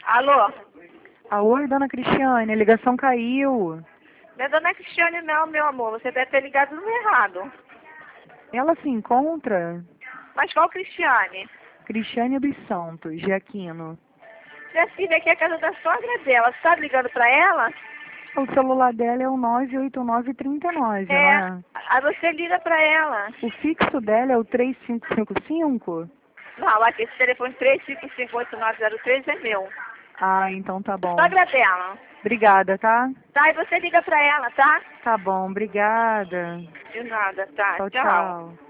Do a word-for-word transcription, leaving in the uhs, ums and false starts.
Alô? Ah, oi, dona Cristiane, a ligação caiu. Não é dona Cristiane não, meu amor. Você deve ter ligado no errado. Ela se encontra? Mas qual Cristiane? Cristiane dos Santos, de Aquino. Minha filha, aqui é a casa da sogra dela. Você tá ligando pra ela? O celular dela é o nove oito nove três nove, não É. é? Aí você liga pra ela. O fixo dela é o três cinco cinco cinco? Não, aqui esse telefone três cinco cinco oito nove zero três é meu. Ah, então tá bom. Sogra dela. Obrigada, tá? Tá, e você liga pra ela, tá? Tá bom, obrigada. De nada, tá? Tchau, Tchau. tchau.